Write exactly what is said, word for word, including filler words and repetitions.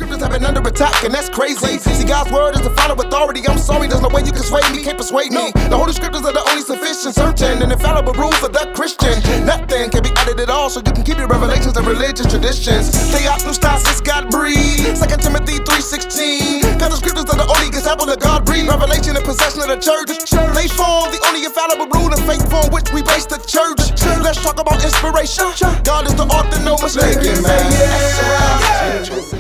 scriptures have been under attack, and that's crazy. See, God's word is the final authority. I'm sorry, there's no way you can sway me, can't persuade me. The holy scriptures are the only sufficient, certain, and infallible rules for the Christian. Nothing can be added at all, so you can keep your revelations and religious traditions. Theopneustos, God breathed. Second Timothy three sixteen. Cause the scriptures are the only example that God breathed. Revelation and possession of the church. They form the only infallible rule and faith on which we base the church. Let's talk about inspiration. God is the author, no mistaken, man.